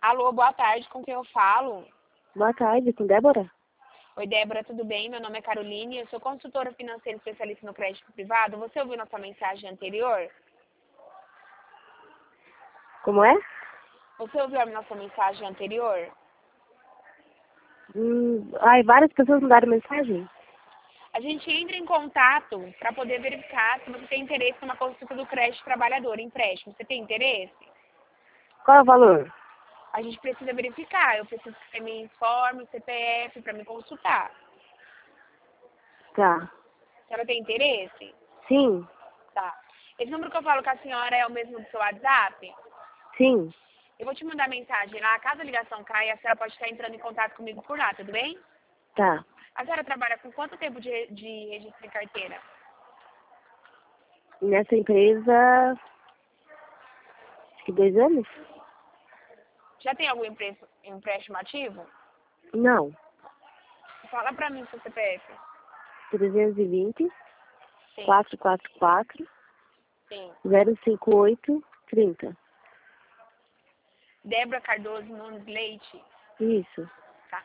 Alô, boa tarde, com quem eu falo? Boa tarde, com Débora? Oi, Débora, tudo bem? Meu nome é Caroline, eu sou consultora financeira especialista no crédito privado. Você ouviu nossa mensagem anterior? Como é? Você ouviu a nossa mensagem anterior? Várias pessoas mandaram mensagem? A gente entra em contato para poder verificar se você tem interesse numa consulta do crédito trabalhador, empréstimo. Você tem interesse? Qual é o valor? A gente precisa verificar. Eu preciso que você me informe o CPF para me consultar. Tá. A senhora tem interesse? Sim, Tá. Esse número que eu falo com a senhora é o mesmo do seu WhatsApp? sim, Eu vou te mandar mensagem lá. Caso a ligação caia, a senhora pode estar entrando em contato comigo por lá, tudo bem? tá. A senhora trabalha com quanto tempo de registro de carteira? Nessa empresa, acho que 2 anos? Já tem algum empréstimo ativo? Não. Fala pra mim seu CPF. 320, Sim, 444, sim. 058, 30. Débora Cardoso Nunes Leite. Isso. Tá.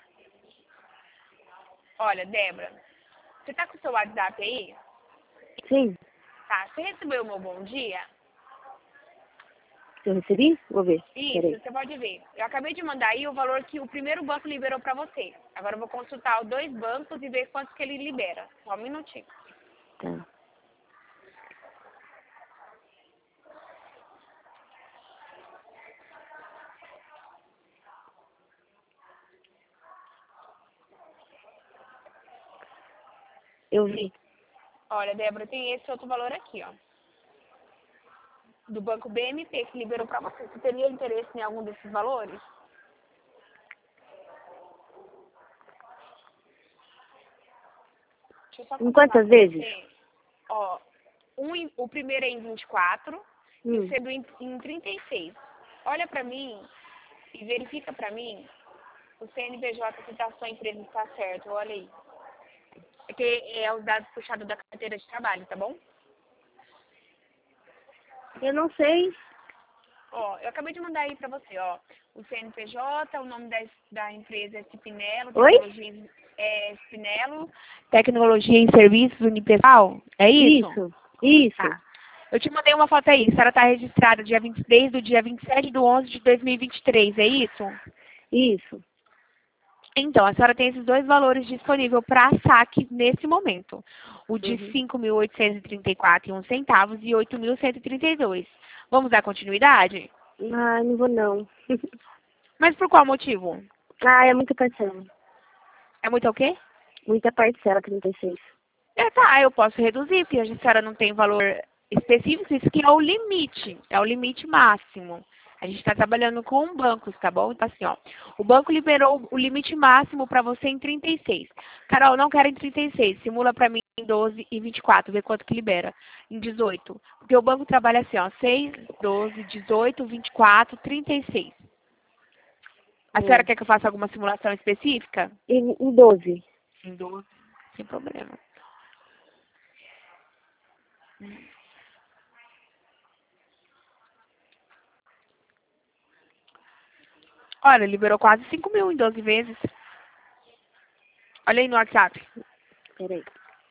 Olha, Débora, você tá com o seu WhatsApp aí? Sim. Tá. Você recebeu o meu bom dia? Eu recebi? Vou ver. Isso, Peraí. você pode ver. Eu acabei de mandar aí o valor que o primeiro banco liberou pra você. Agora eu vou consultar os dois bancos e ver quanto que ele libera. Só um minutinho. Tá. Eu vi. Olha, Débora, tem esse outro valor aqui, ó. Do banco BMP que liberou pra você. Você teria interesse em algum desses valores? Deixa eu só Em confirmar quantas com vezes? você. Ó, o primeiro é em 24 e o Hum. segundo em 36. Olha pra mim e verifica pra mim o CNPJ que da sua empresa está certo. Olha aí. É que é os dados puxados da carteira de trabalho, tá bom? Eu não sei. Ó, eu acabei de mandar aí pra você, ó. O CNPJ, o nome da empresa é Spinello, Oi? Spinello, Tecnologia em Serviços Unipessoal. É isso? Isso. Tá. Eu te mandei uma foto aí. A senhora está registrada desde o dia 27/11/2023, é isso? Isso. Então, a senhora tem esses dois valores disponíveis para saque nesse momento. O de Uhum. 5.834,01 e 8.132. Vamos dar continuidade? Não vou não. Mas por qual motivo? É muita parcela. É muito o quê? Muita parcela, 36. Tá, eu posso reduzir, porque a senhora não tem valor específico, isso que é o limite máximo. A gente está trabalhando com bancos, tá bom? Então, assim, ó, o banco liberou o limite máximo para você em 36. Carol, não quero em 36, simula para mim em 12 e 24, vê quanto que libera. Em 18. Porque o banco trabalha assim, ó, 6, 12, 18, 24, 36. A senhora quer que eu faça alguma simulação específica? Em 12. Em 12, sem problema. Olha, liberou quase 5 mil em 12 vezes. Olha aí no WhatsApp. Peraí.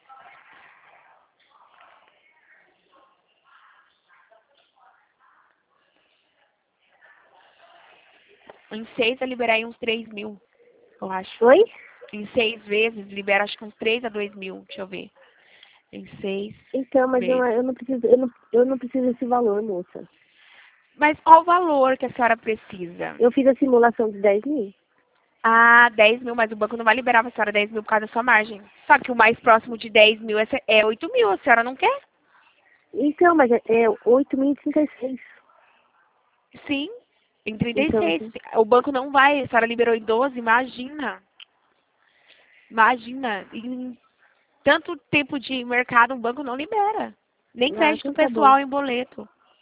Em 6 vai liberar aí uns 3 mil, eu acho. Oi? Em 6 vezes libera acho que uns 3 a 2 mil. Deixa eu ver. Em 6 Então, mas vezes. eu não preciso, eu não preciso desse valor, moça. Mas qual o valor que a senhora precisa? Eu fiz a simulação de 10 mil. Ah, 10 mil, mas o banco não vai liberar pra senhora 10 mil por causa da sua margem. Só que o mais próximo de 10 mil é 8 mil, a senhora não quer? Então, mas é 8.036. Sim, em trinta e Então, seis. O banco não vai, a senhora liberou em 12, imagina. Imagina, em tanto tempo de mercado, um banco não libera. Nem crédito então tá bom. pessoal em boleto.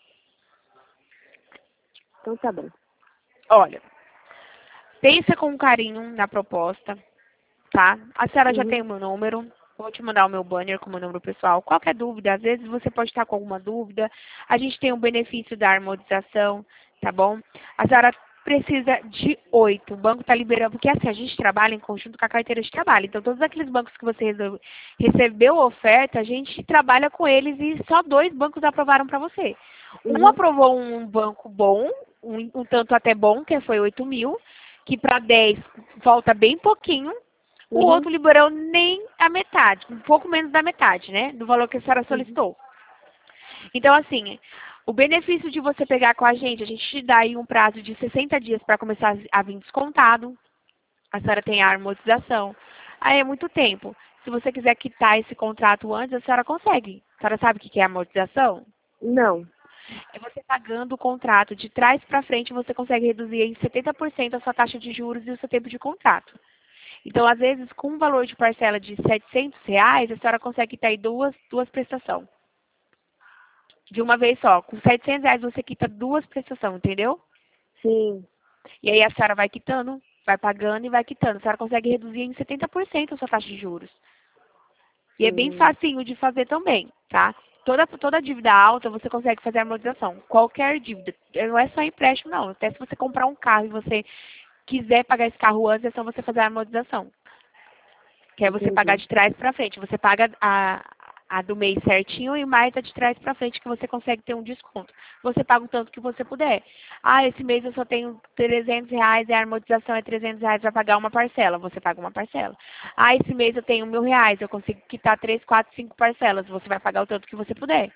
Então tá bom. Olha, pensa com carinho na proposta, tá? A senhora já tem Uhum. o meu número. Vou te mandar o meu banner com o meu número pessoal. Qualquer dúvida, às vezes você pode estar com alguma dúvida. A gente tem o benefício da harmonização, tá bom? A senhora precisa de 8. O banco está liberando, porque assim, a gente trabalha em conjunto com a carteira de trabalho. Então, todos aqueles bancos que você recebeu oferta, a gente trabalha com eles e só 2 bancos aprovaram para você. Um aprovou um banco bom, um tanto até bom, que foi 8.000, que para 10 falta bem pouquinho. O outro liberou nem a metade, um pouco menos da metade, né, do valor que a senhora solicitou. Então, assim, o benefício de você pegar com a gente te dá aí um prazo de 60 dias para começar a vir descontado. A senhora tem a amortização. Aí é muito tempo. Se você quiser quitar esse contrato antes, a senhora consegue. A senhora sabe o que é amortização? Não. É você pagando o contrato de trás para frente, você consegue reduzir em 70% a sua taxa de juros e o seu tempo de contrato. Então, às vezes, com um valor de parcela de R$ 700, a senhora consegue quitar aí duas prestações. De uma vez só. Com R$ 700 você quita 2 prestações, entendeu? Sim. E aí a senhora vai quitando, vai pagando e vai quitando. A senhora consegue reduzir em 70% a sua taxa de juros. E é bem facinho de fazer também, tá? Toda dívida alta você consegue fazer a amortização. Qualquer dívida. Não é só empréstimo, não. Até se você comprar um carro e você quiser pagar esse carro antes, é só você fazer a amortização. Que é você pagar de trás para frente. Você paga a do mês certinho e mais a de trás para frente que você consegue ter um desconto. Você paga o tanto que você puder. Ah, esse mês eu só tenho R$ 300 e a amortização é R$ 300, vai pagar uma parcela. Você paga uma parcela. Ah, esse mês eu tenho R$ 1.000, eu consigo quitar 3, 4, 5 parcelas. Você vai pagar o tanto que você puder.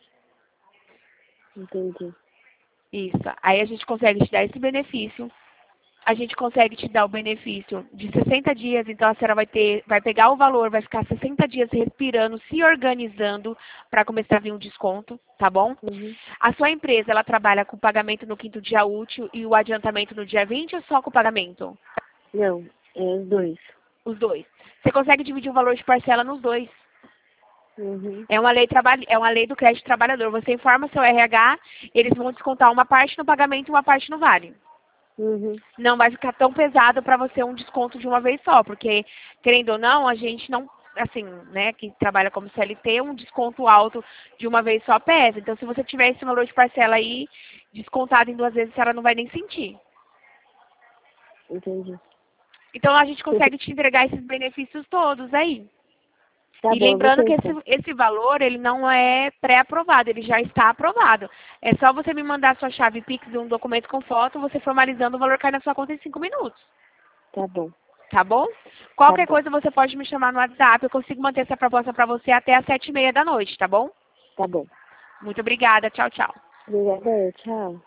Entendi. Isso. Aí a gente consegue te dar esse benefício. A gente consegue te dar o benefício de 60 dias, então a senhora vai pegar o valor, vai ficar 60 dias respirando, se organizando para começar a vir um desconto, tá bom? A sua empresa, ela trabalha com o pagamento no 5º dia útil e o adiantamento no dia 20 ou só com o pagamento? Não, é os 2. Os 2. Você consegue dividir o valor de parcela nos 2. É uma lei do crédito trabalhador. Você informa seu RH, eles vão descontar uma parte no pagamento e uma parte no vale. Não vai ficar tão pesado para você um desconto de uma vez só, porque, querendo ou não, a gente não, assim, né, que trabalha como CLT, um desconto alto de uma vez só pesa. Então, se você tiver esse valor de parcela aí, descontado em 2 vezes, a senhora não vai nem sentir. Entendi. Então, a gente consegue te entregar esses benefícios todos aí. Tá E bom, lembrando que vou esse valor, ele não é pré-aprovado, ele já está aprovado. É só você me mandar a sua chave Pix e um documento com foto, você formalizando, o valor cai na sua conta em 5 minutos. Tá bom. Tá bom? Qualquer coisa você pode me chamar no WhatsApp, eu consigo manter essa proposta para você até às 7h30 da noite, tá bom? Tá bom. Muito obrigada, tchau, tchau. Obrigada, tchau.